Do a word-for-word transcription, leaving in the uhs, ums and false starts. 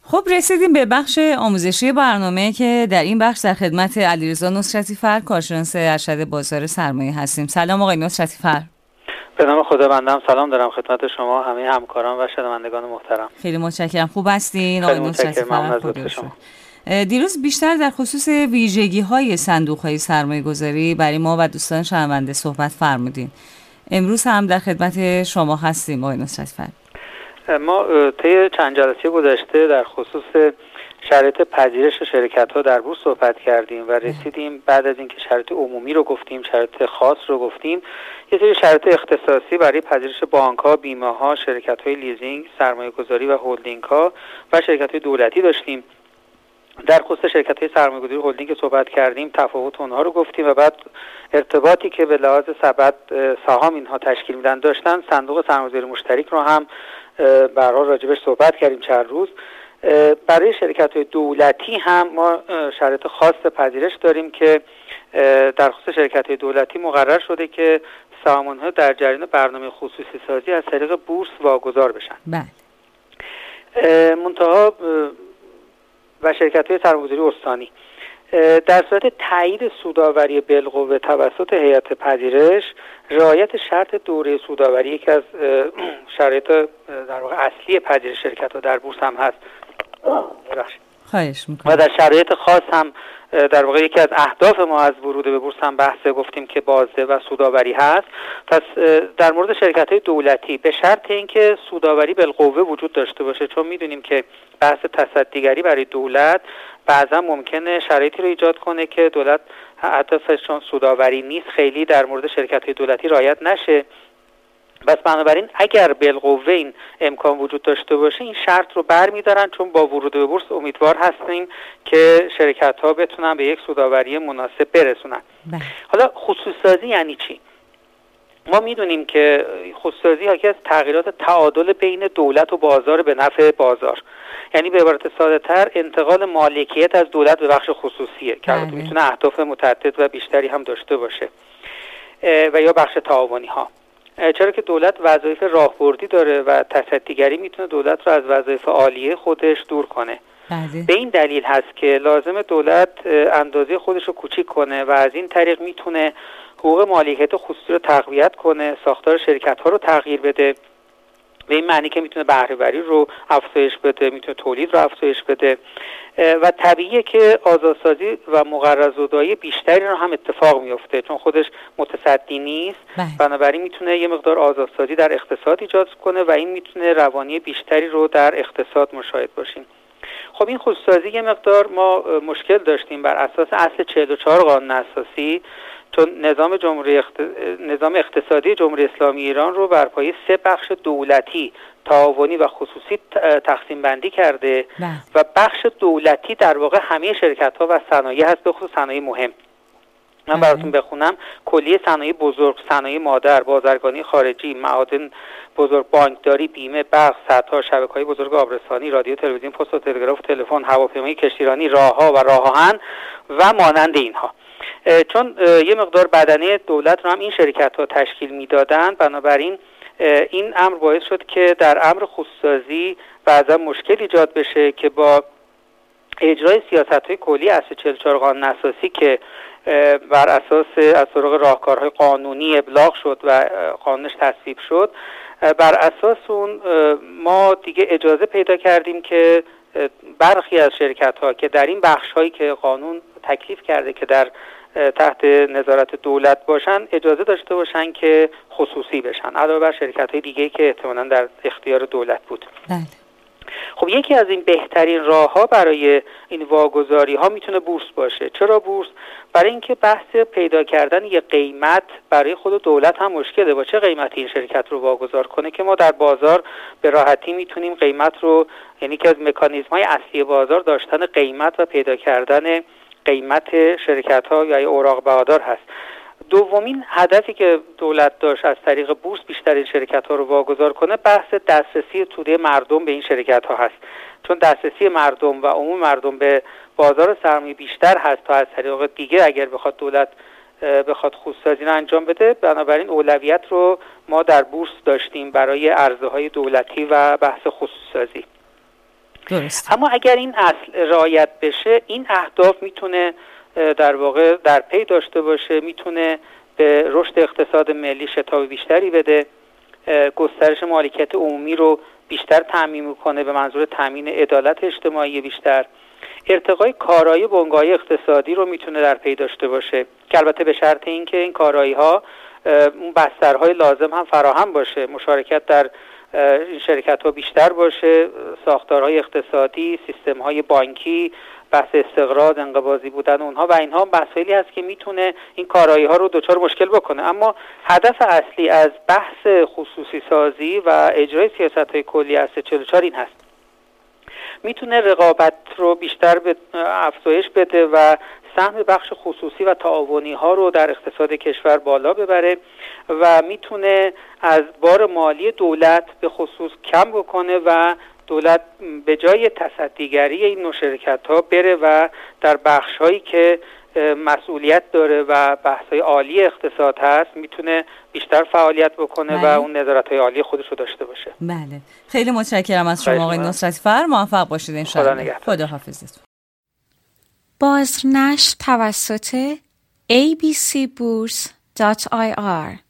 خب رسیدیم به بخش آموزشی برنامه که در این بخش در خدمت علیرضا نصرتی فر، کارشناس ارشد بازار سرمایه هستیم. سلام آقای نصرتی فر. به نام خداوندم سلام دارم خدمت شما همه همکاران و شنوندگان محترم. خیلی متشکرم. خوب هستین آقای نصرتی فر؟ شما. دیروز بیشتر در خصوص ویژگی‌های صندوق‌های سرمایه‌گذاری برای ما و دوستان شنونده صحبت فرمودین. امروز هم در خدمت شما هستیم آقای نصرتی فر. ما طی چند جلسه گذشته در خصوص شرایط پذیرش شرکت‌ها در بورس صحبت کردیم و رسیدیم بعد از اینکه شرایط عمومی رو گفتیم، شرایط خاص رو گفتیم، یه سری شرایط اختصاصی برای پذیرش بانک‌ها، بیمه‌ها، شرکت‌های لیزینگ، سرمایه‌گذاری و هلدینگ‌ها و شرکت‌های دولتی داشتیم. در خصوص شرکت‌های سرمایه‌گذاری هلدینگ صحبت کردیم، تفاوت اونها رو گفتیم و بعد ارتباطی که به لحاظ سبد سهام اینها تشکیل میدن داشتن، صندوق سرمایه‌گذاری مشترک رو هم به هر حال راجبش صحبت کردیم چند روز. برای شرکت‌های دولتی هم ما شرایط خاص پذیرش داریم که در خصوص شرکت‌های دولتی مقرر شده که سهام‌ها در جریان برنامه خصوصی سازی از طریق بورس واگذار بشن. بله. منتها و شرکت‌های سرمایه‌گذاری استانی در صورت تایید سودآوری بالقوه توسط هیئت پذیرش، رعایت شرط دوره سودآوری که از شرایط در واقع اصلی پذیرش شرکت‌ها در بورس هم هست. خواهش می‌کنم. و در شرایط خاص هم در واقع یکی از اهداف ما از ورود به بورس هم بحث گفتیم که بازده و سودآوری هست. پس در مورد شرکت‌های دولتی به شرط اینکه سودآوری بالقوه وجود داشته باشه، چون می‌دونیم که بحث تصدیگری برای دولت بعضا ممکنه شرایطی رو ایجاد کنه که دولت هدفش چون سودآوری نیست خیلی در مورد شرکت‌های دولتی رعایت نشه. بس بنابراین اگر بالقوه این امکان وجود داشته باشه این شرط رو برمی‌دارن، چون با ورود به بورس امیدوار هستیم که شرکت‌ها بتونن به یک سودآوری مناسب برسونن. بله. حالا خصوصی‌سازی یعنی چی؟ ما میدونیم که خصوصی‌سازی حاکی از تغییرات تعادل بین دولت و بازار به نفع بازار، یعنی به عبارت ساده‌تر انتقال مالکیت از دولت به بخش خصوصیه که البته میتونه اهداف متعدد و بیشتری هم داشته باشه و یا بخش تعاونی‌ها. چرا که دولت وظایف راهبردی داره و تصدیگری میتونه دولت رو از وظایف عالیه خودش دور کنه. بله. به این دلیل هست که لازم دولت اندازه خودش رو کوچیک کنه و از این طریق میتونه حقوق مالکیت خصوصی رو تقویت کنه، ساختار شرکت‌ها رو تغییر بده، به این معنی که میتونه بهره‌وری رو افزایش بده، میتونه تولید رو افزایش بده و طبیعیه که آزادسازی و مقررزدایی بیشتری رو هم اتفاق میفته، چون خودش متصدی نیست. بنابراین میتونه یه مقدار آزادسازی در اقتصاد ایجاد کنه و این میتونه روانی بیشتری رو در اقتصاد مشاهده باشیم. خب این خصوصی‌سازی یه مقدار ما مشکل داشتیم بر اساس اصل چهل و چهار قانون اساسی، چون نظام جمهوری اخت... نظام اقتصادی جمهوری اسلامی ایران رو بر پایه سه بخش دولتی، تعاونی و خصوصی تقسیم بندی کرده. نه. و بخش دولتی در واقع همه شرکت‌ها و صنایع هست، به خصوص صنایع مهم. من براتون بخونم: کلیه صنایع بزرگ، صنایع مادر، بازرگانی خارجی، معادن بزرگ، بانکداری، بیمه، برق، سدها، شبکه‌های بزرگ آبرسانی، رادیو، تلویزیون، پست و تلگراف، تلفن، هواپیمایی، کشتیرانی، راه‌ها و راه آهن و مانند اینها. چون یه مقدار بدنه دولت رو هم این شرکت‌ها تشکیل میدادن، بنابراین این امر باعث شد که در امر خصوصی‌سازی بعضا مشکل ایجاد بشه که با اجرای سیاست‌های کلی اصل چهل و چهار قانون اساسی که بر اساس از طریق راهکارهای قانونی ابلاغ شد و قانونش تصویب شد، بر اساس اون ما دیگه اجازه پیدا کردیم که برخی از شرکت‌ها که در این بخش‌هایی که قانون تکلیف کرده که در تحت نظارت دولت باشن اجازه داشته باشن که خصوصی بشن، علاوه بر شرکت‌های دیگه که احتمالاً در اختیار دولت بود. بله. خب یکی از این بهترین راه‌ها برای این واگذاری‌ها میتونه بورس باشه. چرا بورس؟ برای اینکه بحث پیدا کردن یه قیمت برای خود دولت هم مشکله. با چه قیمتی این شرکت رو واگذار کنه که ما در بازار به راحتی میتونیم قیمت رو، یعنی که از مکانیزم‌های اصلی بازار داشتن قیمت و پیدا کردن قیمت شرکت‌ها یا اوراق بهادار هست. دومین هدفی که دولت داشت از طریق بورس بیشترین شرکت‌ها رو واگذار کنه بحث دسترسی توده مردم به این شرکت‌ها هست، چون دسترسی مردم و عموم مردم به بازار سرمایه بیشتر هست تا از طریق دیگه اگر بخواد دولت بخواد خصوصی‌سازی رو انجام بده. بنابراین اولویت رو ما در بورس داشتیم برای عرضه‌های دولتی و بحث خصوصی‌سازی. درست. اما اگر این اصل رعایت بشه، این اهداف میتونه در واقع در پی داشته باشه، میتونه به رشد اقتصاد ملی شتاب بیشتری بده، گسترش مالکیت عمومی رو بیشتر تامین میکنه به منظور تامین عدالت اجتماعی بیشتر، ارتقای کارایی بنگاهی اقتصادی رو میتونه در پی داشته باشه که البته به شرط اینکه این کارایی ها اون بسترهای لازم هم فراهم باشه، مشارکت در این شرکت ها بیشتر باشه، ساختارهای اقتصادی، سیستم های بانکی، بحث استقراض، انقباضی بودن اونها و اینها مسائلی هست که میتونه این کارایی ها رو دچار مشکل بکنه. اما هدف اصلی از بحث خصوصی سازی و اجرای سیاست های کلی از چهل و چهار این هست، میتونه رقابت رو بیشتر به افزایش بده و سهم بخش خصوصی و تعاونی ها رو در اقتصاد کشور بالا ببره و میتونه از بار مالی دولت به خصوص کم بکنه و دولت به جای تصدیگری این نوع شرکت ها بره و در بخش هایی که مسئولیت داره و بحث های عالی اقتصاد هست میتونه بیشتر فعالیت بکنه بله. و اون نظارت های عالی خودش رو داشته باشه. بله، خیلی متشکرم از شما آقای نصرتی فر. موفق باشید ان شاء الله. خدا حافظتون. بازنشر توسط ای بی سی بورس دات آی آر